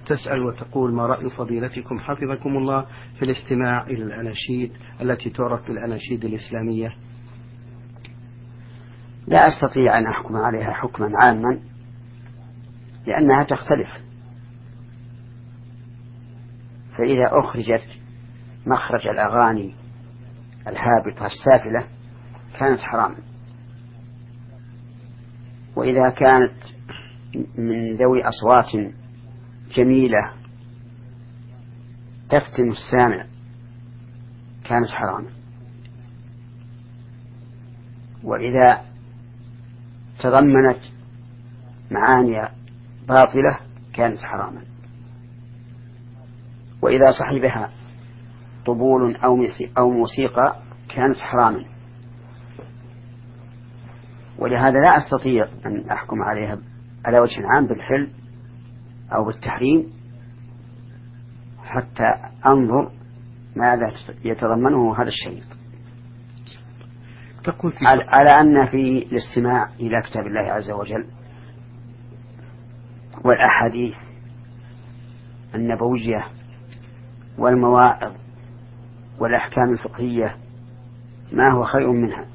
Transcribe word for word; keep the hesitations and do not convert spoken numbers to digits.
تسأل وتقول: ما رأي فضيلتكم حفظكم الله في الاستماع إلى الأناشيد التي تعرف بالأناشيد الإسلامية؟ لا أستطيع أن أحكم عليها حكما عاما لأنها تختلف، فإذا أخرجت مخرج الأغاني الهابطة السافلة كانت حراما، وإذا كانت من ذوي أصوات جميلة تفتن السامع كانت حراما، وإذا تضمنت معاني باطلة كانت حراما، وإذا صحبها طبول أو موسيقى كانت حراما. ولهذا لا أستطيع أن أحكم عليها على وجه عام بالحل أو بالتحريم حتى أنظر ماذا يتضمنه هذا الشيء. على, على أن في الاستماع إلى كتاب الله عز وجل والأحاديث النبوية والمواعظ والأحكام الفقهية ما هو خير منها،